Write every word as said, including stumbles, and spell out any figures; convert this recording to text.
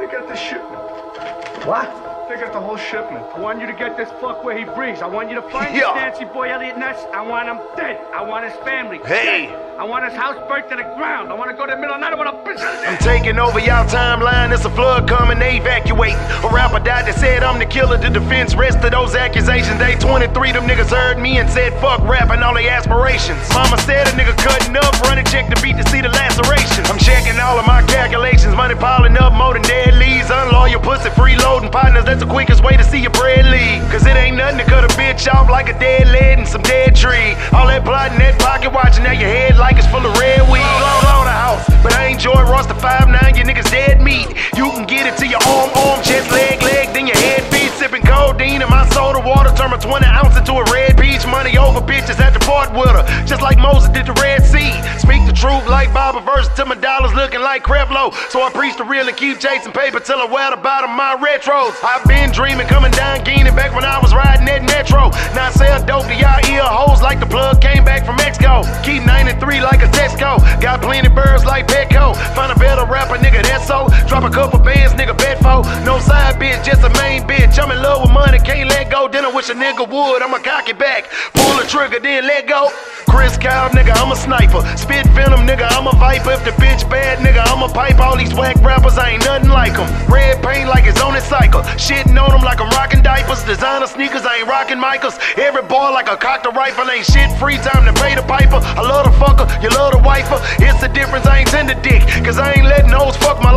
They got the shipment. What? They got the whole shipment. I want you to get this fuck where he breathes. I want you to find Yeah. this Nancy boy Elliot Ness. I want him dead. I want his family Hey. dead. I want his house burnt to the ground. I want to go to the middle of the night. I want to bitch out of I'm there. taking over y'all timeline, it's a flood coming, they evacuating. A rapper died that said I'm the killer, the defense rest of those accusations. Day twenty-three, them niggas heard me and said fuck rap and all they aspirations. Mama said a nigga cutting up, running check the beat to see the lacerations. I'm checking all of my calculations, money piling up more than dead leads. Unloyal pussy, freeloading partners, that's the quickest way to see your bread leave. Cause it ain't nothing to cut a bitch off like a dead lead and some dead tree. All that plotting, that pocket watching, now your head like it's full of red weed. Blow, blow the house, but I ain't Joy Ross the five nine, you niggas dead meat. You can get it to your arm, arm, chest, leg, leg, then your head feet. Sipping codeine and my soda water, turn my twenty ounce into a red peach. Money over bitches at the port with her, just like Moses did the Red Sea. Speak the truth like Bible verse till my dollars looking like Creflo. So I preach the real and keep chasing paper till I wear the bottom of my retros. I've been dreaming coming down Guinea back when I was riding that metro. Now I sell dope to y'all ear hoes like the plug came back from Mexico. Keep ninety-three like a Texco, got plenty birds like Petco. Find a better rapper, nigga, that's so. Drop a couple bands, nigga, bet for. No side bitch, just a main bitch. I'm in love with money, can't let go. Then I wish a nigga would, I'ma cock it back. Pull the trigger, then let go. Chris Kyle, nigga, I'm a sniper. Spit venom, nigga, I'm a viper. If the bitch bad, nigga, I'm a pipe. All these whack rappers, I ain't nothing like them. Red paint like it's on its cycle. Shitting on them like I'm rocking diapers. Designer sneakers, I ain't rocking Michaels. Every boy like a cocked rifle. Ain't shit free, time to pay the piper. I love the fucker, you love the wifer. It's the difference, I ain't tender dick. Cause I ain't letting hoes fuck my